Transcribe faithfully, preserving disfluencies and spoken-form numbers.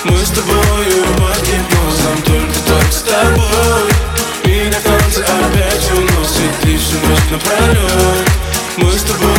Мы с тобою под гипнозом, только так с тобой. Меня в танце опять уносит, и всю ночь напролет. Мы с тобой